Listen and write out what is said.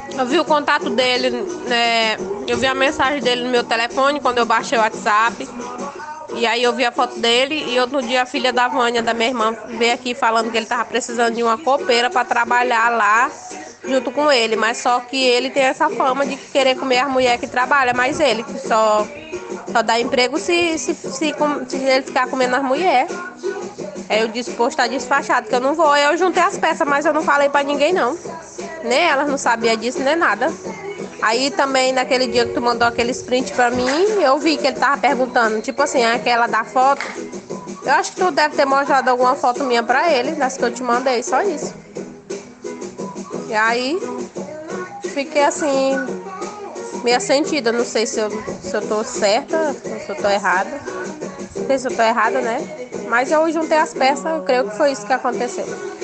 Eu vi o contato dele, né? Eu vi a mensagem dele no meu telefone quando eu baixei o WhatsApp. E aí eu vi a foto dele e outro dia a filha da Vânia, da minha irmã, veio aqui falando que ele tava precisando de uma copeira para trabalhar lá junto com ele. Mas só que ele tem essa fama de querer comer as mulheres que trabalham, mas ele que só dá emprego se ele ficar comendo as mulheres. Aí eu disse, poxa, tá despachado que eu não vou. Eu juntei as peças, mas eu não falei pra ninguém não. Nem elas não sabiam disso, nem nada. Aí também, naquele dia que tu mandou aquele sprint pra mim, eu vi que ele tava perguntando, tipo assim, aquela da foto. Eu acho que tu deve ter mostrado alguma foto minha pra ele, das que eu te mandei, só isso. E aí, fiquei assim, meio sentida. Não sei se eu tô certa ou se eu tô errada. Não sei se eu tô errada, né? Mas eu juntei as peças, eu creio que foi isso que aconteceu.